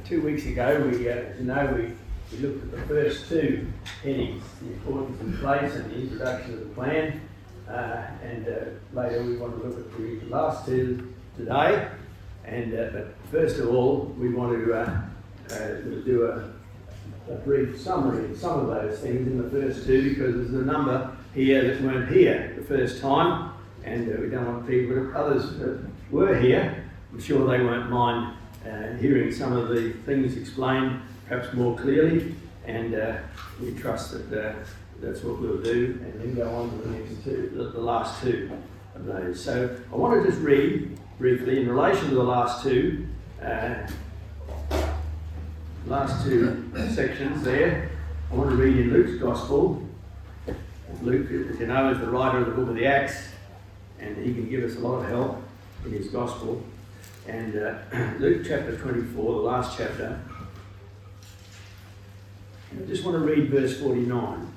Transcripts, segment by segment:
2 weeks ago, we looked at the first two headings, the importance of place and the introduction of the plan. Later we want to look at the last two today. But first of all, we want to do a brief summary of some of those things in the first two, because there's a number here that weren't here the first time, and we don't want people, if others that were here, I'm sure they won't mind hearing some of the things explained perhaps more clearly, and we trust that that's what we'll do, and then go on to the next two, the last two of those. So I want to just read briefly in relation to the last two sections there. I want to read in Luke's Gospel. Luke, as you know, is the writer of the book of the Acts, and he can give us a lot of help in his Gospel. And Luke chapter 24, the last chapter. And I just want to read verse 49.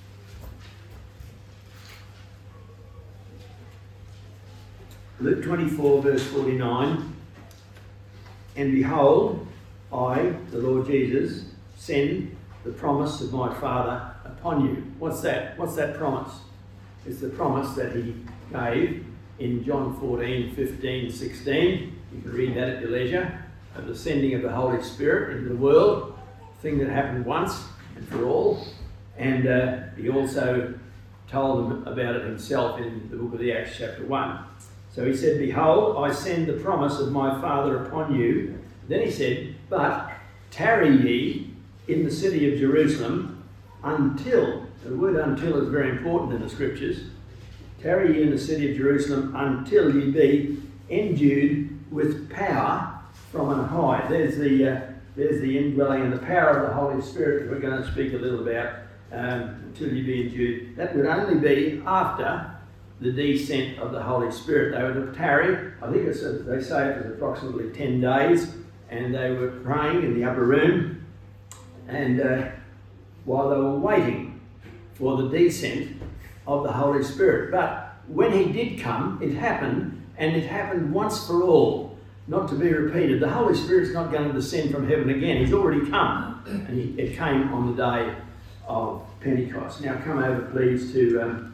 Luke 24, verse 49. And behold, I, the Lord Jesus, send the promise of my Father upon you. What's that? What's that promise? It's the promise that he gave in John 14, 15, 16. You can read that at your leisure, of the sending of the Holy Spirit into the world, a thing that happened once and for all. And he also told them about it himself in the book of the Acts, chapter 1. So he said, behold, I send the promise of my Father upon you. Then he said, but tarry ye in the city of Jerusalem until, the word until is very important in the scriptures, tarry ye in the city of Jerusalem until ye be endued with power from on high. There's the indwelling and the power of the Holy Spirit that we're going to speak a little about, until you be endued. That would only be after the descent of the Holy Spirit. They were to tarry, I think they say it was approximately 10 days, and they were praying in the upper room, and while they were waiting for the descent of the Holy Spirit. But when he did come, it happened, and it happened once for all, not to be repeated. The Holy Spirit's not going to descend from heaven again. He's already come, and it came on the day of Pentecost. Now come over, please, to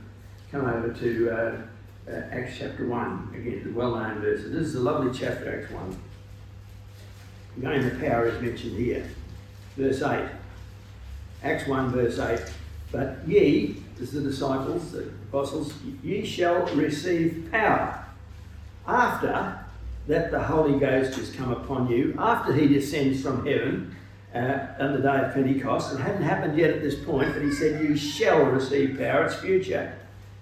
Acts chapter 1, again, the well-known verses. This is a lovely chapter, Acts 1. Again, the power is mentioned here. Verse 8. Acts 1, verse 8. But ye, as the disciples, the apostles, ye shall receive power after that the Holy Ghost has come upon you, after he descends from heaven on the day of Pentecost. It hadn't happened yet at this point, but he said, you shall receive power. It's future.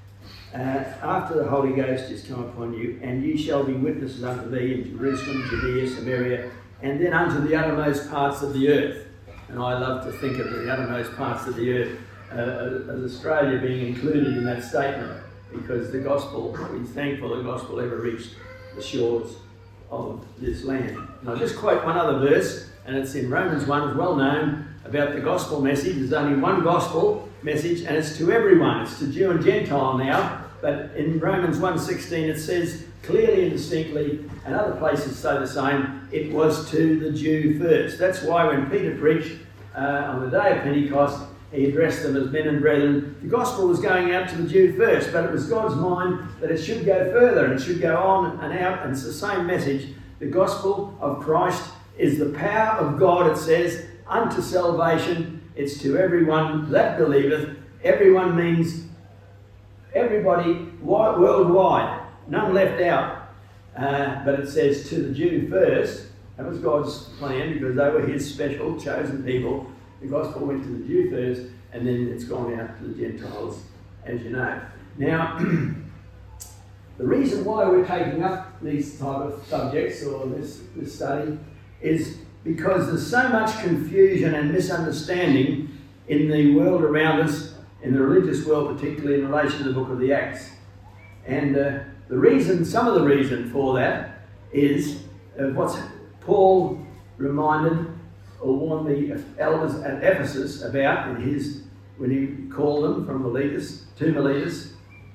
After the Holy Ghost is come upon you, and ye shall be witnesses unto me in Jerusalem, Judea, Samaria, and then unto the uttermost parts of the earth. And I love to think of the uttermost parts of the earth as Australia being included in that statement, because the gospel, we're thankful the gospel ever reached the shores of this land. And I'll just quote one other verse, and it's in Romans 1, it's well known about the gospel message. There's only one gospel message, and it's to everyone. It's to Jew and Gentile now. But in Romans 1:16 it says clearly and distinctly, and other places say the same, it was to the Jew first. That's why when Peter preached on the day of Pentecost, he addressed them as men and brethren. The gospel was going out to the Jew first, but it was God's mind that it should go further and it should go on and out, and it's the same message. The gospel of Christ is the power of God, it says, unto salvation. It's to everyone that believeth. Everyone means everybody worldwide, none left out. But it says to the Jew first. That was God's plan, because they were his special chosen people. The gospel went to the Jew first, and then it's gone out to the Gentiles, as you know. Now, the reason why we're taking up these type of subjects, or this study, is because there's so much confusion and misunderstanding in the world around us, in the religious world, particularly in relation to the book of the Acts. And some of the reason for that is what's Paul reminded or warned the elders at Ephesus about when he called them from Miletus to Miletus.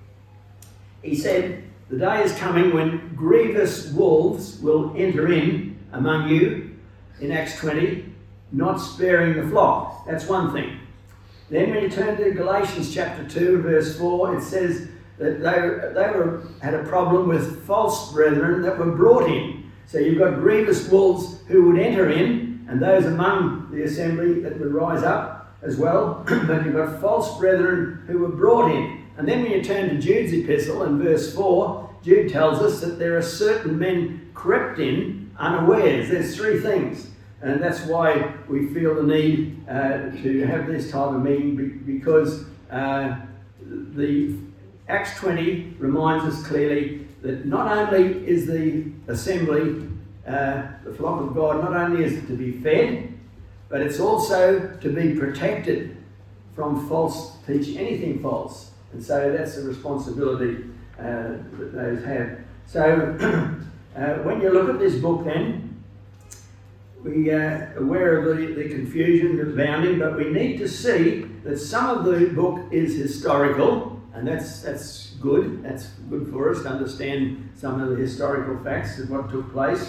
He said, the day is coming when grievous wolves will enter in among you, in Acts 20, not sparing the flock. That's one thing. Then when you turn to Galatians chapter 2, verse 4, it says that they had a problem with false brethren that were brought in. So you've got grievous wolves who would enter in, and those among the assembly that would rise up as well. But you've got false brethren who were brought in. And then when you turn to Jude's epistle in verse 4, Jude tells us that there are certain men crept in unawares. There's three things. And that's why we feel the need to have this type of meeting, because the Acts 20 reminds us clearly that not only is the assembly, the flock of God, not only is it to be fed, but it's also to be protected from false teaching, anything false. And so that's a responsibility that those have. So when you look at this book then, we are aware of the confusion abounding, but we need to see that some of the book is historical, and that's good. That's good for us to understand some of the historical facts of what took place.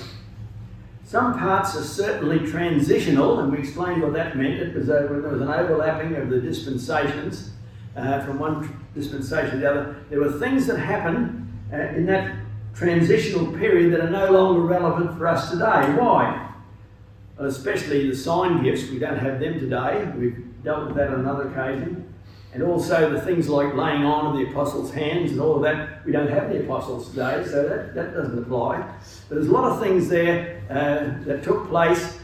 Some parts are certainly transitional, and we explained what that meant. It was when there was an overlapping of the dispensations from one dispensation to the other. There were things that happened in that transitional period that are no longer relevant for us today. Why? Especially the sign gifts, we don't have them today. We've dealt with that on another occasion. And also the things like laying on of the apostles' hands and all of that, we don't have the apostles today, so that doesn't apply. But there's a lot of things there that took place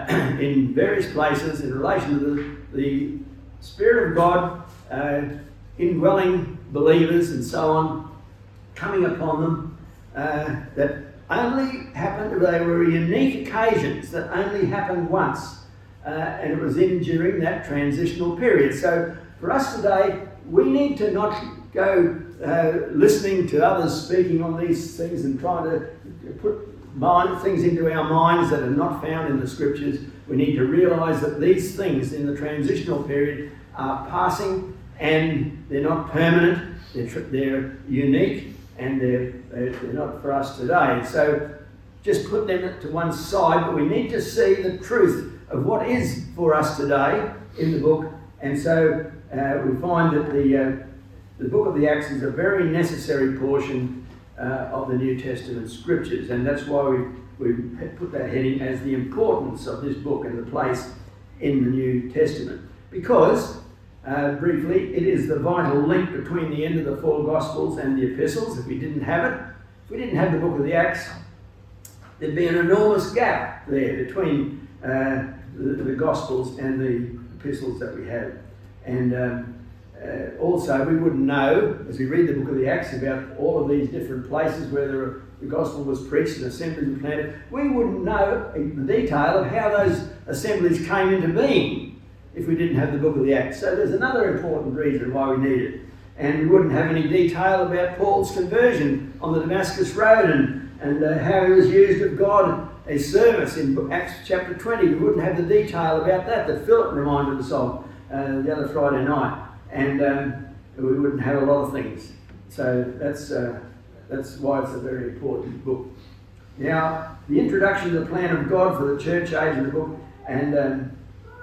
in various places in relation to the Spirit of God indwelling believers and so on, coming upon them, that only happened, they were unique occasions that only happened once, and it was during that transitional period. So for us today, we need to not go listening to others speaking on these things and trying to put things into our minds that are not found in the scriptures. We need to realise that these things in the transitional period are passing, and they're not permanent, they're unique, and they're not for us today. So just put them to one side, but we need to see the truth of what is for us today in the book. And so we find that the book of the Acts is a very necessary portion of the New Testament scriptures, and that's why we put that heading as the importance of this book and the place in the New Testament. Because briefly, it is the vital link between the end of the four Gospels and the epistles. If we didn't have it, if we didn't have the book of the Acts, there'd be an enormous gap there between the Gospels and the epistles that we have. And also, we wouldn't know, as we read the book of the Acts, about all of these different places where the gospel was preached and assemblies were planted. We wouldn't know the detail of how those assemblies came into being if we didn't have the book of the Acts. So there's another important reason why we need it. And we wouldn't have any detail about Paul's conversion on the Damascus Road and how he was used of God as service in Acts chapter 20. We wouldn't have the detail about that Philip reminded us of the other Friday night. And we wouldn't have a lot of things. So that's why it's a very important book. Now, the introduction to the plan of God for the church age in the book, and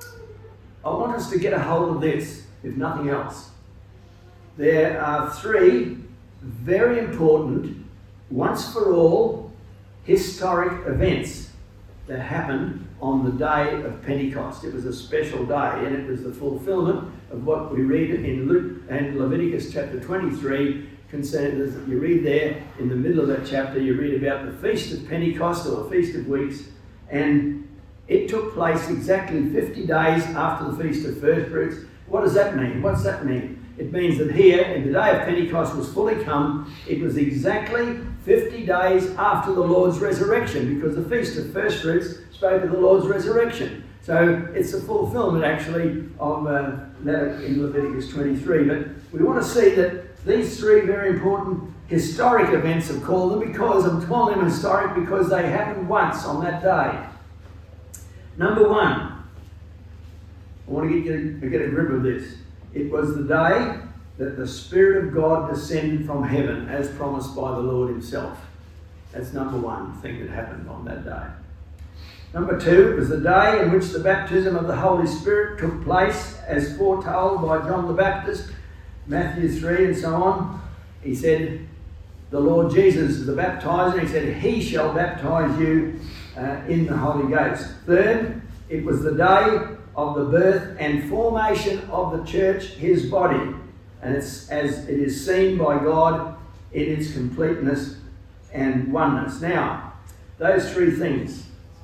I want us to get a hold of this, if nothing else. There are three very important, once for all, historic events that happened on the day of Pentecost. It was a special day, and it was the fulfillment of what we read in Luke and Leviticus chapter 23. You read there in the middle of that chapter, you read about the Feast of Pentecost, or the Feast of Weeks, and it took place exactly 50 days after the Feast of First Fruits. What does that mean? What's that mean? It means that here, in the day of Pentecost was fully come, it was exactly 50 days after the Lord's resurrection, because the Feast of First Fruits spoke of the Lord's resurrection. So it's a fulfillment, actually, of that in Leviticus 23. But we want to see that these three very important historic events, I've called them, because I'm calling them historic because they happened once on that day. Number one, I want to get a grip of this. It was the day that the Spirit of God descended from heaven as promised by the Lord himself. That's number one thing that happened on that day. Number 2, it was the day in which the baptism of the Holy Spirit took place as foretold by John the Baptist, Matthew 3 and so on. He said, the Lord Jesus is the baptizer. He said, he shall baptize you in the Holy Ghost. Third, it was the day of the birth and formation of the church, his body. And it's as it is seen by God in its completeness and oneness. Now, those three things,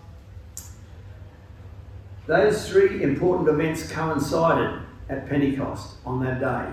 those three important events coincided at Pentecost on that day.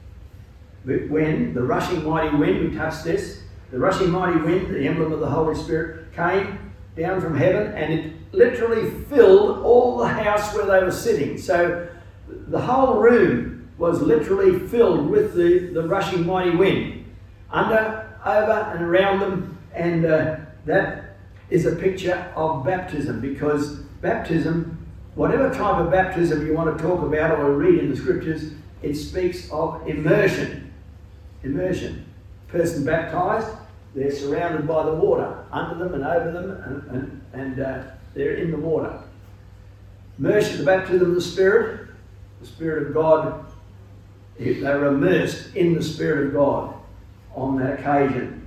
When the rushing mighty wind, we touched this, the rushing mighty wind, the emblem of the Holy Spirit, came down from heaven, and it literally filled all the house where they were sitting. So the whole room was literally filled with the rushing mighty wind, under, over and around them. And that is a picture of baptism, because baptism, whatever type of baptism you want to talk about or read in the scriptures, it speaks of immersion. Immersion. Person baptized, they're surrounded by the water, under them and over them, and they're in the water. Immersion, the baptism of the Spirit of God, they were immersed in the Spirit of God on that occasion.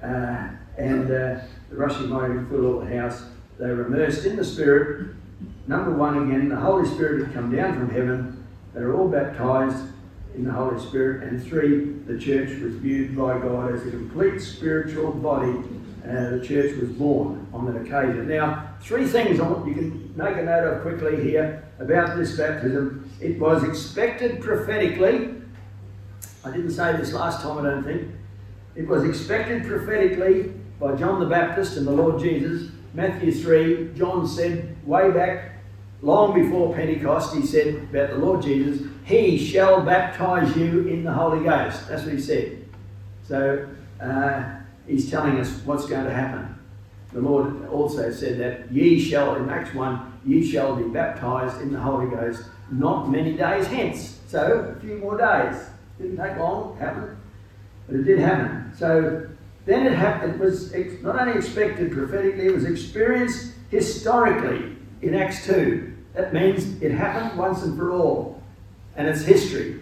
The rushing mighty wind filled all the house. They were immersed in the Spirit. Number 1, again, the Holy Spirit had come down from heaven. They were all baptized in the Holy Spirit. And 3, the church was viewed by God as a complete spiritual body. The church was born on that occasion. Now, 3 things you can make a note of quickly here about this baptism. It was expected prophetically. I didn't say this last time, I don't think. It was expected prophetically by John the Baptist and the Lord Jesus. Matthew 3, John said way back, long before Pentecost, he said about the Lord Jesus, he shall baptize you in the Holy Ghost. That's what he said. So he's telling us what's going to happen. The Lord also said that ye shall, in Acts 1, ye shall be baptized in the Holy Ghost not many days hence. So a few more days. Didn't take long, happened, but it did happen. So then it happened. It was not only expected prophetically, it was experienced historically in Acts 2. That means it happened once and for all. And it's history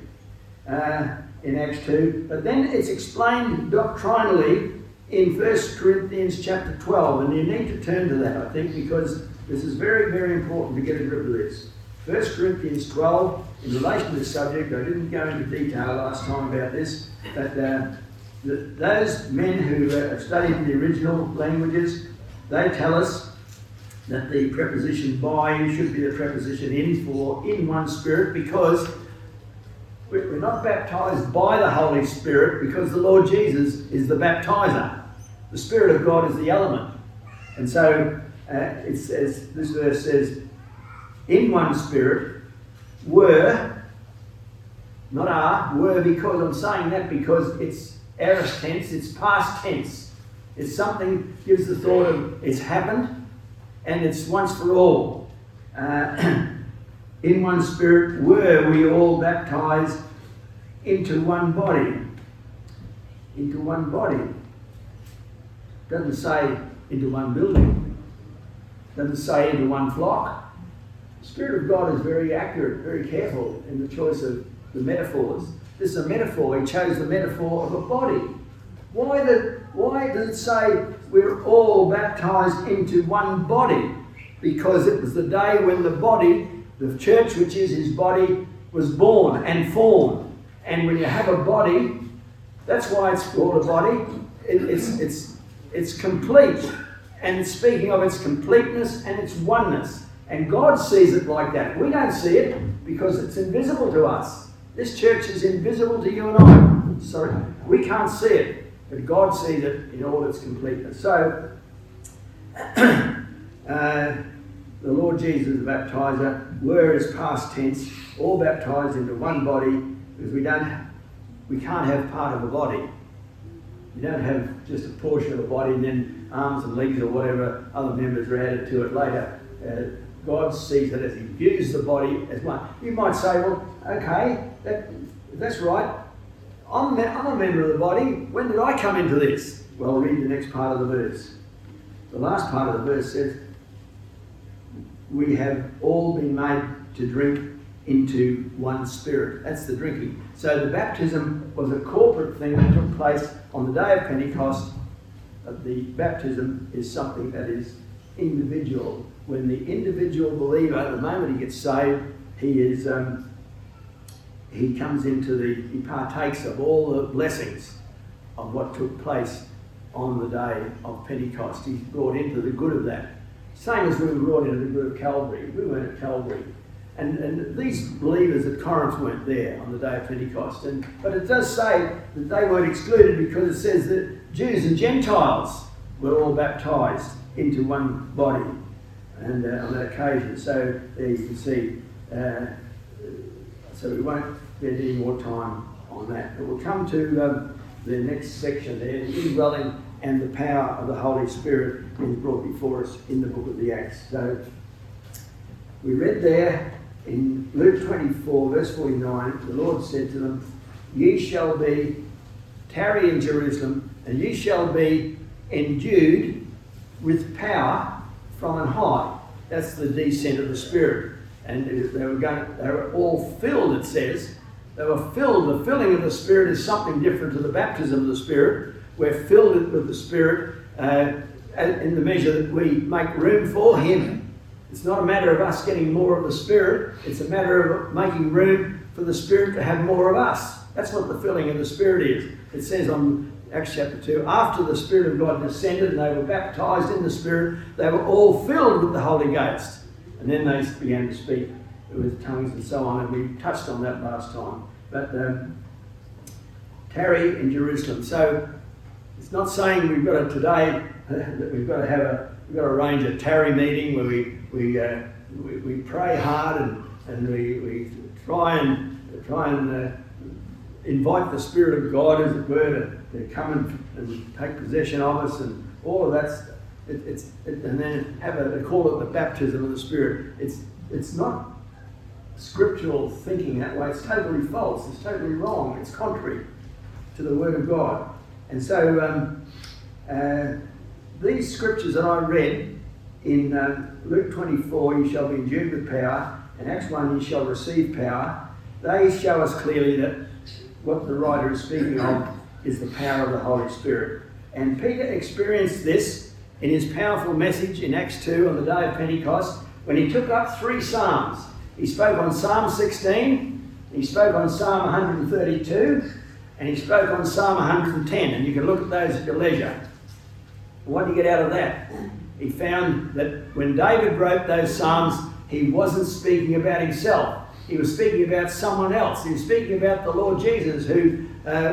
in Acts 2. But then it's explained doctrinally in 1 Corinthians chapter 12. And you need to turn to that, I think, because this is very, very important to get a grip of this. 1 Corinthians 12, in relation to this subject, I didn't go into detail last time about this, but those men who have studied the original languages, they tell us that the preposition by should be the preposition in for in one Spirit, because we're not baptized by the Holy Spirit, because the Lord Jesus is the baptizer. The Spirit of God is the element. And so it says, this verse says, in one Spirit were, not are, were, because I'm saying that because it's aorist tense, it's past tense. It's something, gives the thought of it's happened, and it's once for all. In one Spirit were we all baptized into one body. Into one body. Doesn't say into one building. Doesn't say into one flock. The Spirit of God is very accurate, very careful in the choice of the metaphors. This is a metaphor. He chose the metaphor of a body. Why does it say we're all baptized into one body? Because it was the day when the body, the church, which is his body, was born and formed. And when you have a body, that's why it's called a body. It's complete. And speaking of its completeness and its oneness. And God sees it like that. We don't see it because it's invisible to us. This church is invisible to you and I. Sorry, we can't see it, but God sees it in all its completeness. So, the Lord Jesus, the baptizer, were as past tense, all baptized into one body, because we can't have part of a body. You don't have just a portion of a body and then arms and legs or whatever other members are added to it later. God sees it as he views the body as one. You might say, well, okay, that's right. I'm a member of the body. When did I come into this? Well, read the next part of the verse. The last part of the verse says, we have all been made to drink into one spirit. That's the drinking. So the baptism was a corporate thing that took place on the day of Pentecost. The baptism is something that is individual. When the individual believer, the moment he gets saved, he partakes of all the blessings of what took place on the day of Pentecost. He's brought into the good of that. Same as we were brought into the good of Calvary. We weren't at Calvary. And these believers at Corinth weren't there on the day of Pentecost. But it does say that they weren't excluded, because it says that Jews and Gentiles were all baptised into one body and on that occasion. So there you can see. So we won't spend any more time on that. But we'll come to the next section there, the indwelling and the power of the Holy Spirit is brought before us in the book of the Acts. So we read there in Luke 24, verse 49, the Lord said to them, "Ye shall tarry in Jerusalem, and ye shall be endued with power from on high." That's the descent of the Spirit. And they were all filled, it says. They were filled. The filling of the Spirit is something different to the baptism of the Spirit. We're filled with the Spirit in the measure that we make room for Him. It's not a matter of us getting more of the Spirit. It's a matter of making room for the Spirit to have more of us. That's what the filling of the Spirit is. It says on Acts chapter 2, after the Spirit of God descended and they were baptised in the Spirit, they were all filled with the Holy Ghost. And then they began to speak with tongues and so on, and we touched on that last time. But tarry in Jerusalem. So it's not saying we've got to today that we've got to arrange a tarry meeting where we pray hard and we try and invite the Spirit of God, as it were, to come and take possession of us, and all of that. And then they call it the baptism of the Spirit. It's not scriptural thinking that way. It's totally false. It's totally wrong. It's contrary to the Word of God. And so these scriptures that I read in Luke 24, you shall be endued with power, and Acts 1, you shall receive power, they show us clearly that what the writer is speaking of is the power of the Holy Spirit. And Peter experienced this in his powerful message in Acts 2 on the day of Pentecost, when he took up 3 psalms. He spoke on Psalm 16, he spoke on Psalm 132, and he spoke on Psalm 110, and you can look at those at your leisure. What did he get out of that? He found that when David wrote those psalms, he wasn't speaking about himself. He was speaking about someone else. He was speaking about the Lord Jesus, who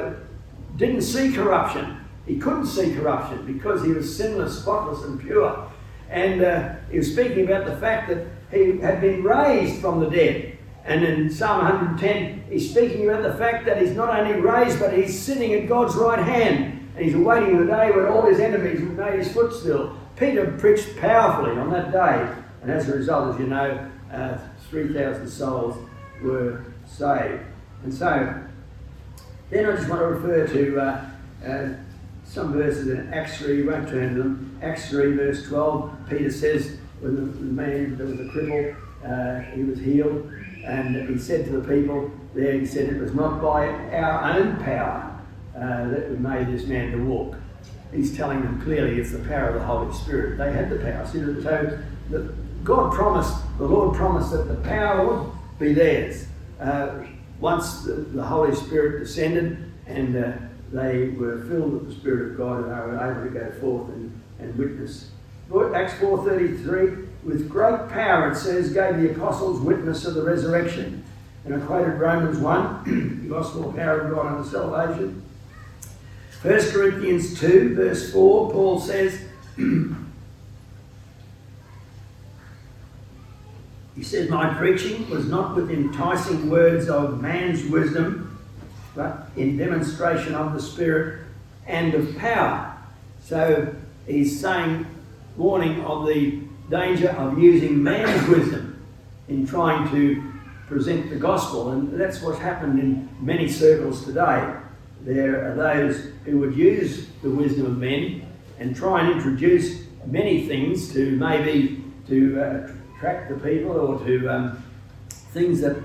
didn't see corruption. He couldn't see corruption because he was sinless, spotless and pure. And he was speaking about the fact that he had been raised from the dead. And in Psalm 110, he's speaking about the fact that he's not only raised, but he's sitting at God's right hand. And he's awaiting the day when all his enemies will made his footstool. Peter preached powerfully on that day. And as a result, as you know, 3,000 souls were saved. And so, then I just want to refer to some verses in Acts 3, you won't turn to them. Acts 3 verse 12, Peter says, when the man that was a cripple, he was healed, and he said to the people there, he said, it was not by our own power that we made this man to walk. He's telling them clearly it's the power of the Holy Spirit. They had the power. So the Lord promised that the power would be theirs once the Holy Spirit descended and they were filled with the Spirit of God, and they were able to go forth and witness. Acts 4:33, with great power, it says, gave the apostles witness of the resurrection. And I quoted Romans 1, the gospel power of God unto salvation. 1 Corinthians 2, verse 4, Paul says, he says, my preaching was not with enticing words of man's wisdom, but in demonstration of the Spirit and of power. So he's saying, warning of the danger of using man's wisdom in trying to present the gospel. And that's what's happened in many circles today. There are those who would use the wisdom of men and try and introduce many things to attract the people, or to things that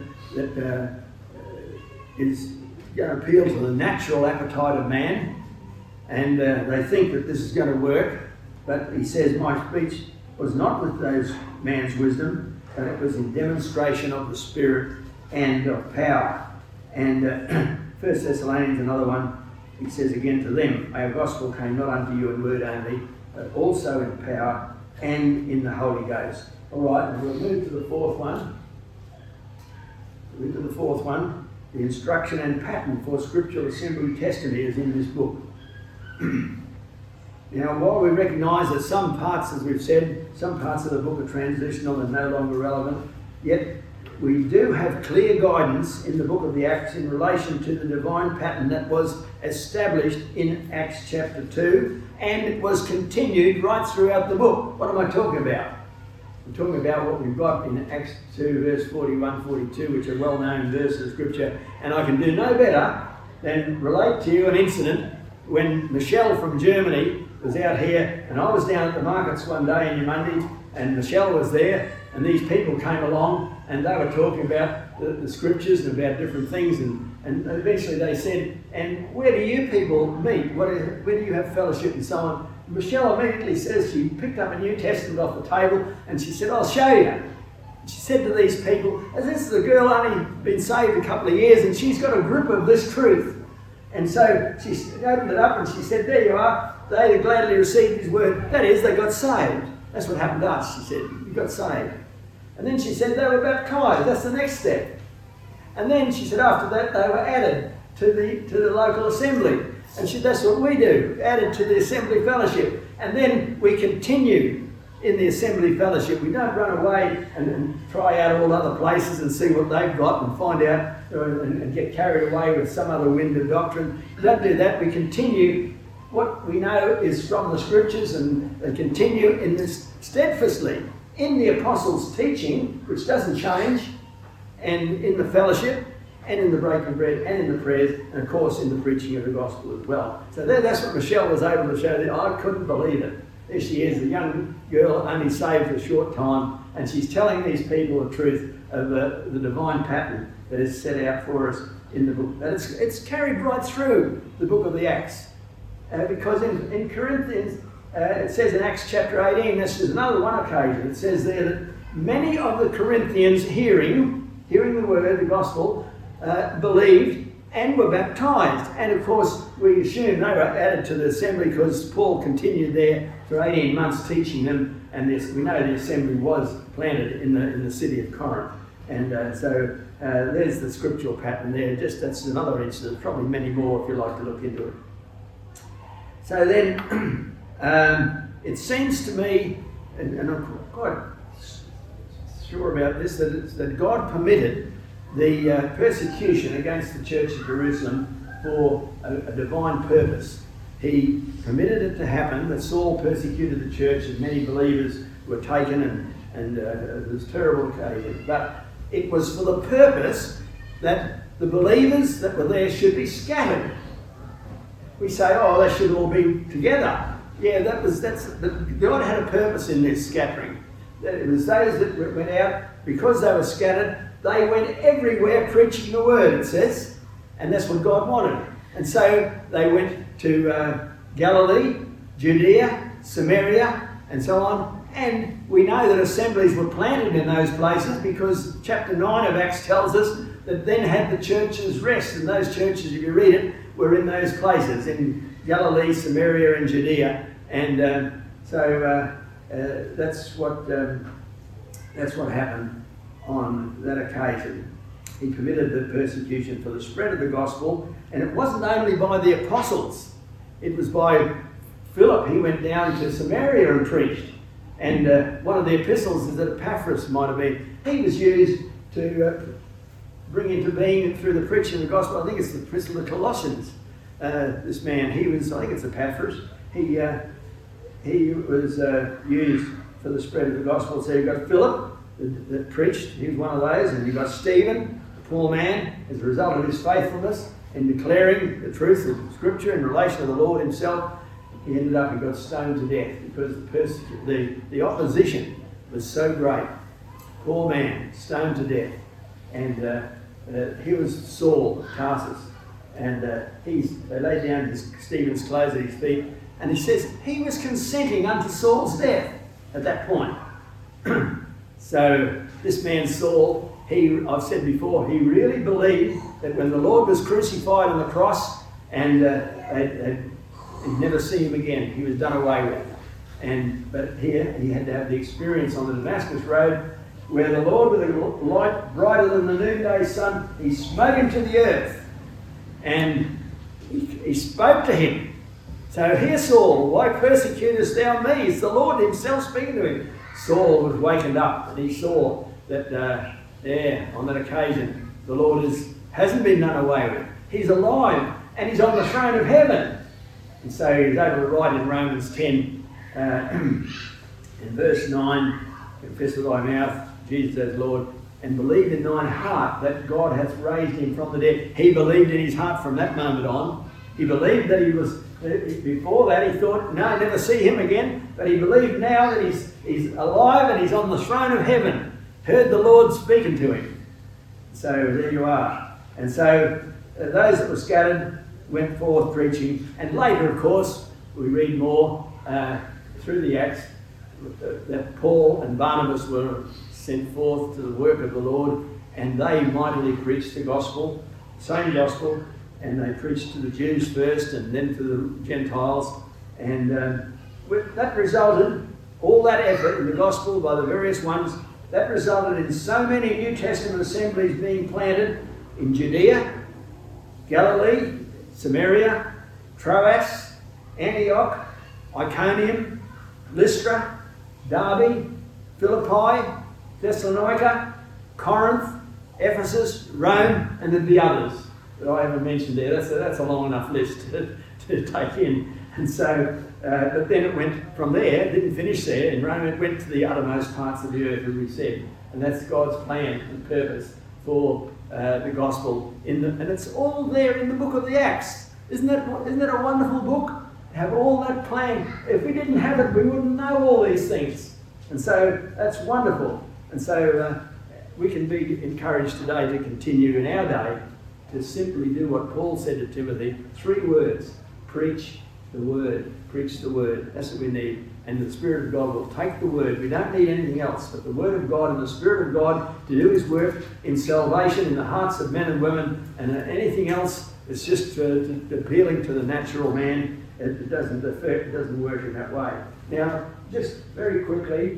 is going to appeal to the natural appetite of man, and they think that this is going to work. But he says, my speech was not with those man's wisdom, but it was in demonstration of the Spirit and of power. And 1 Thessalonians, another one, he says again to them, our gospel came not unto you in word only, but also in power and in the Holy Ghost. All right, and we'll move to the fourth one. The instruction and pattern for scriptural assembly testimony is in this book. Now, while we recognise that some parts, as we've said, some parts of the book are transitional and no longer relevant, yet we do have clear guidance in the book of the Acts in relation to the divine pattern that was established in Acts chapter 2, and it was continued right throughout the book. What am I talking about? I'm talking about what we've got in Acts 2 verse 41, 42, which are well-known verses of scripture, and I can do no better than relate to you an incident when Michelle from Germany was out here, and I was down at the markets one day in Yamundi, and Michelle was there, and these people came along, and they were talking about the scriptures and about different things, and eventually they said, and where do you people meet? Where do you have fellowship and so on? Michelle immediately says she picked up a New Testament off the table, and she said, I'll show you. She said to these people, as this is a girl only been saved a couple of years, and she's got a grip of this truth. And so she opened it up and she said, there you are, they gladly received his word. That is, they got saved. That's what happened to us, she said. We got saved. And then she said they were baptised. That's the next step. And then she said after that they were added to the local assembly. And she said that's what we do, added to the assembly fellowship. And then we continue in the assembly fellowship. We don't run away and try out all other places and see what they've got and find out and get carried away with some other wind of doctrine. We don't do that. We continue what we know is from the scriptures and continue in this steadfastly in the apostles' teaching, which doesn't change, and in the fellowship, and in the breaking of bread, and in the prayers, and of course in the preaching of the gospel as well. So that's what Michelle was able to show. I couldn't believe it. There she is, a young girl, only saved for a short time, and she's telling these people the truth of the divine pattern that is set out for us in the book. And it's carried right through the book of the Acts. Because in Corinthians, it says in Acts chapter 18, this is another one occasion, it says there that many of the Corinthians hearing the word, the gospel, believed and were baptised. And of course, we assume they were added to the assembly because Paul continued there for 18 months teaching them, and we know the assembly was planted in the city of Corinth. And so there's the scriptural pattern there. That's another incident, probably many more if you like to look into it. So then, it seems to me, and I'm quite sure about this, that God permitted the persecution against the church of Jerusalem for a divine purpose. He permitted it to happen, that Saul persecuted the church and many believers were taken and it was a terrible occasion. But it was for the purpose that the believers that were there should be scattered. We say, oh, they should all be together. Yeah, God had a purpose in this scattering. That it was those that went out, because they were scattered, they went everywhere preaching the word, it says. And that's what God wanted. And so they went to Galilee, Judea, Samaria, and so on. And we know that assemblies were planted in those places because chapter 9 of Acts tells us that then had the churches rest. And those churches, if you read it, were in those places, in Galilee, Samaria, and Judea. And so that's what happened on that occasion. He permitted the persecution for the spread of the gospel, and it wasn't only by the apostles. It was by Philip. He went down to Samaria and preached. And one of the epistles is that Epaphras might have been. He was used to bring into being through the preaching of the gospel. I think it's the epistle of Colossians. This man, I think it's Epaphras. He was used for the spread of the gospel. So you've got Philip that preached. He was one of those. And you've got Stephen, a poor man, as a result of his faithfulness in declaring the truth of Scripture in relation to the Lord himself. He got stoned to death because the opposition was so great. poor man, stoned to death. And he was Saul of Tarsus. And they laid down Stephen's clothes at his feet. And he says he was consenting unto Saul's death at that point. So this man Saul, I've said before, he really believed that when the Lord was crucified on the cross and he'd never see him again, he was done away with. But here he had to have the experience on the Damascus Road where the Lord, with a light brighter than the noonday sun, he smote him to the earth. And he spoke to him. So here, Saul, why persecutest thou me? It's the Lord himself speaking to him. Saul was wakened up and he saw that on that occasion the Lord hasn't been done away with. He's alive and he's on the throne of heaven. And so he was able to write in Romans 10 in verse 9, confess with thy mouth Jesus as Lord, and believe in thine heart that God hath raised him from the dead. He believed in his heart from that moment on. He believed that he was, before that he thought, no, never see him again, but he believed now that he's alive and he's on the throne of heaven. Heard the Lord speaking to him. So there you are. And so those that were scattered went forth preaching. And later, of course, we read more through the Acts that Paul and Barnabas were sent forth to the work of the Lord, and they mightily preached the gospel, same gospel, and they preached to the Jews first and then to the Gentiles. And that resulted, all that effort in the gospel by the various ones, that resulted in so many New Testament assemblies being planted in Judea, Galilee, Samaria, Troas, Antioch, Iconium, Lystra, Derbe, Philippi, Thessalonica, Corinth, Ephesus, Rome, and then the others that I haven't mentioned there. That's a long enough list to take in. And so, but then it went from there, it didn't finish there. In Rome, it went to the uttermost parts of the earth, as we said. And that's God's plan and purpose for the gospel. And it's all there in the book of the Acts. Isn't that a wonderful book? Have all that plan. If we didn't have it, we wouldn't know all these things. And so that's wonderful. And so we can be encouraged today to continue in our day to simply do what Paul said to Timothy. 3 words. Preach the word. Preach the word. That's what we need. And the Spirit of God will take the word. We don't need anything else but the word of God and the Spirit of God to do his work in salvation in the hearts of men and women. And anything else is just appealing to the natural man. It doesn't work in that way. Now, just very quickly,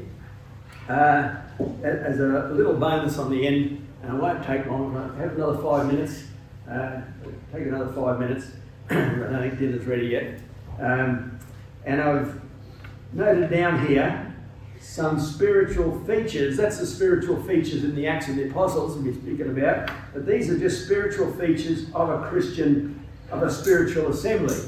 as a little bonus on the end, and I won't take long, I'll have another 5 minutes. Take another 5 minutes. I don't think dinner's ready yet. And I've noted down here some spiritual features. That's the spiritual features in the Acts of the Apostles we'll be speaking about. But these are just spiritual features of a Christian, of a spiritual assembly.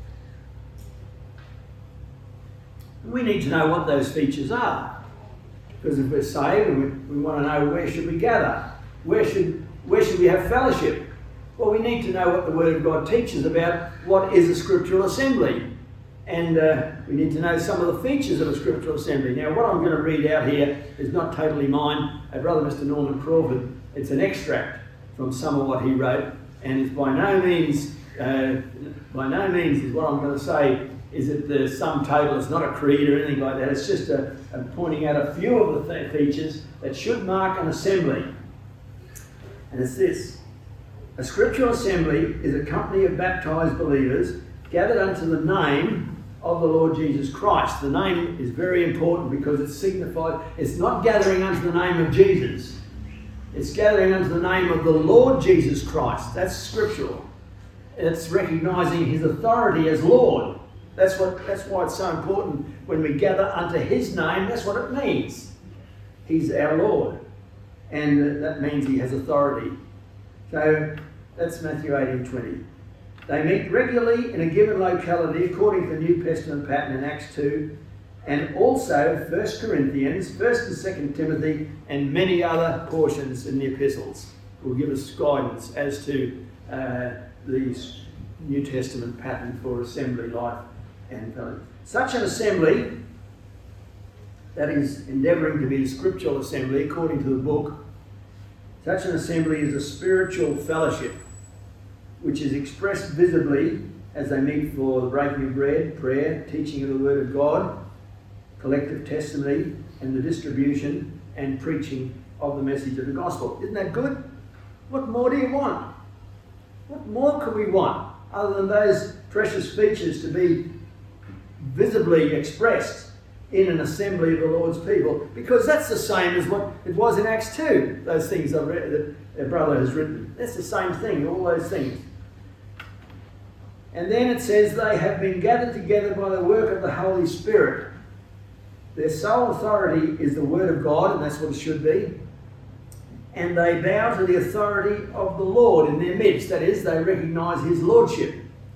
We need to know what those features are. Because if we're saved and we want to know where should we gather, where should we have fellowship? Well, we need to know what the Word of God teaches about what is a scriptural assembly. And we need to know some of the features of a scriptural assembly. Now, what I'm going to read out here is not totally mine. Brother Mr. Norman Crawford, it's an extract from some of what he wrote, and it's by no means is what I'm going to say is it the sum total. It's not a creed or anything like that. It's just pointing out a few of the features that should mark an assembly. And it's this. A scriptural assembly is a company of baptized believers gathered unto the name of the Lord Jesus Christ. The name is very important because it signifies, it's not gathering unto the name of Jesus. It's gathering unto the name of the Lord Jesus Christ. That's scriptural. It's recognizing his authority as Lord. That's why it's so important when we gather unto his name. That's what it means. He's our Lord. And that means he has authority. So that's Matthew 18:20. They meet regularly in a given locality according to the New Testament pattern in Acts 2, and also 1 Corinthians, 1 and 2 Timothy, and many other portions in the epistles will give us guidance as to the New Testament pattern for assembly life and fellowship. Such an assembly that is endeavouring to be a scriptural assembly according to the book. Such an assembly is a spiritual fellowship which is expressed visibly as they meet for the breaking of bread, prayer, teaching of the Word of God, collective testimony, and the distribution and preaching of the message of the gospel. Isn't that good? What more do you want? What more could we want other than those precious features to be visibly expressed in an assembly of the Lord's people? Because that's the same as what it was in Acts 2, those things I've read, that our brother has written. That's the same thing, all those things. And then it says they have been gathered together by the work of the Holy Spirit. Their sole authority is the Word of God, and that's what it should be. And they bow to the authority of the Lord in their midst. That is, they recognise His Lordship,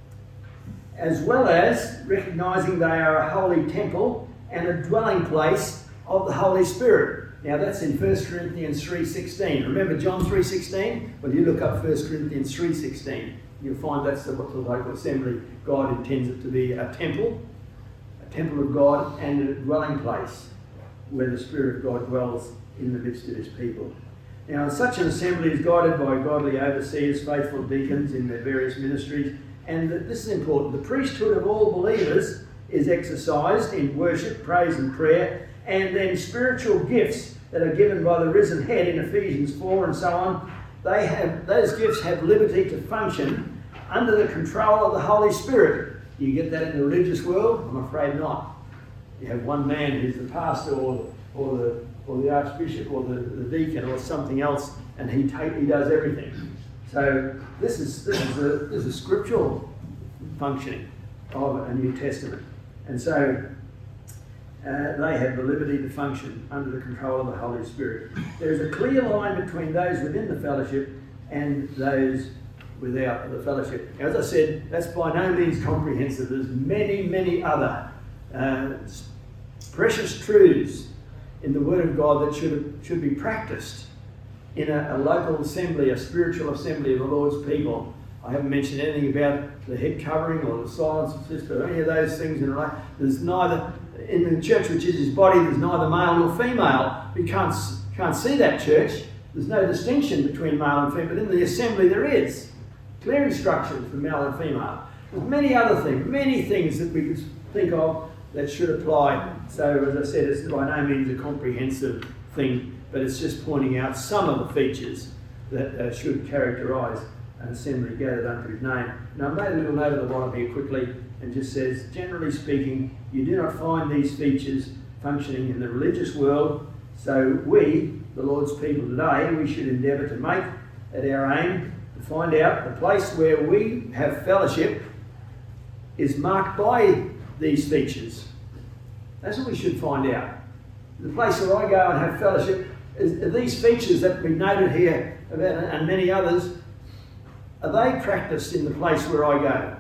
as well as recognising they are a holy temple and a dwelling place of the Holy Spirit. Now that's in 1 Corinthians 3:16. Remember John 3:16? Well, you look up 1 Corinthians 3:16. You'll find that's what the local assembly, God intends it to be a temple of God and a dwelling place where the Spirit of God dwells in the midst of His people. Now, such an assembly is guided by godly overseers, faithful deacons in their various ministries, and this is important. The priesthood of all believers is exercised in worship, praise and prayer, and then spiritual gifts that are given by the risen head in Ephesians 4 and so on. Those gifts have liberty to function under the control of the Holy Spirit. You get that in the religious world? I'm afraid not. You have one man who's the pastor or the archbishop or the deacon or something else, and he does everything. So this is a scriptural functioning of a New Testament, and so they have the liberty to function under the control of the Holy Spirit. There is a clear line between those within the fellowship and those without the fellowship. As I said, that's by no means comprehensive. There's many other precious truths in the Word of God that should be practiced in a local assembly, a spiritual assembly of the Lord's people. I haven't mentioned anything about the head covering or the silence of sister or any of those things in relation. There's neither, in the church which is His body, there's neither male nor female. We can't see that church. There's no distinction between male and female, but in the assembly there is clear instructions for male and female. There's many things that we could think of that should apply. So, as I said, it's by no means a comprehensive thing, but it's just pointing out some of the features that should characterise an assembly gathered unto His name. Now, I made a little note at the bottom here quickly, and just says, generally speaking, you do not find these features functioning in the religious world, so we, the Lord's people today, we should endeavour to make it our aim to find out the place where we have fellowship is marked by these features. That's what we should find out. The place where I go and have fellowship, are these features that we noted here about, and many others, are they practiced in the place where I go?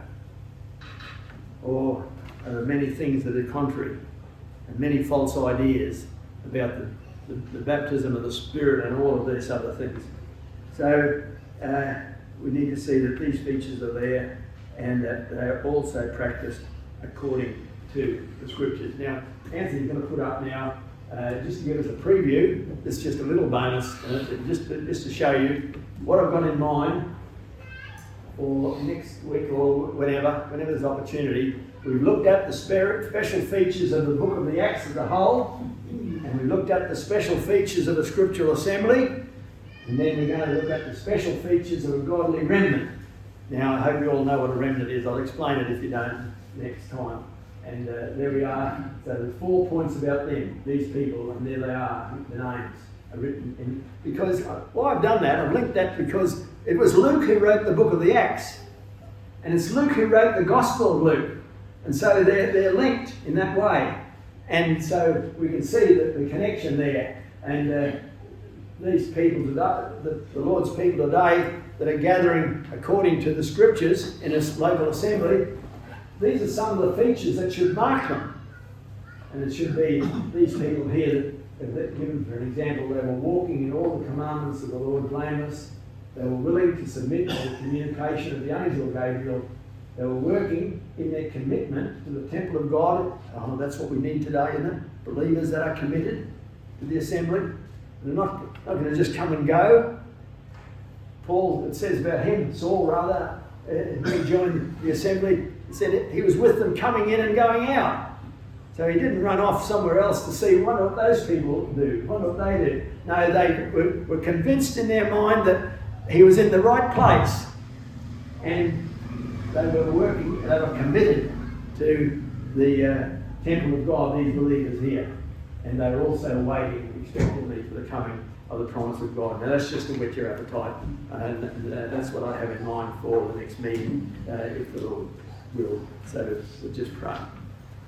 Or are there many things that are contrary and many false ideas about the baptism of the Spirit and all of these other things? So we need to see that these features are there and that they are also practiced according to the Scriptures. Now, Anthony's going to put up now, just to give us a preview, this is just a little bonus, just to show you what I've got in mind for next week or whenever there's opportunity. We've looked at the special features of the book of the Acts as a whole, and we looked at the special features of a scriptural assembly, and then we're going to look at the special features of a godly remnant. Now, I hope you all know what a remnant is. I'll explain it if you don't next time. And there we are. So there's 4 points about them, these people, and there they are. The names are written in. Because why I've done that, I've linked that because it was Luke who wrote the book of the Acts. And it's Luke who wrote the Gospel of Luke. And so they're linked in that way. And so we can see the connection there. And these people today, the Lord's people today that are gathering according to the Scriptures in a local assembly, these are some of the features that should mark them. And it should be these people here that given for an example, they were walking in all the commandments of the Lord blameless. They were willing to submit to the communication of the angel Gabriel, They were working in their commitment to the temple of God. Oh, that's what we need today, isn't it? Believers that are committed to the assembly. They're not going to just come and go. Paul, it says about him, Saul rather, when he joined the assembly, it said he was with them coming in and going out. So he didn't run off somewhere else to see what those people do, what they do. No, they were convinced in their mind that he was in the right place. And they were working, they were committed to the temple of God, these believers here. And they were also waiting expectantly for the coming of the promise of God. Now that's just to whet your appetite. And that's what I have in mind for the next meeting, if the Lord will. So we'll just pray.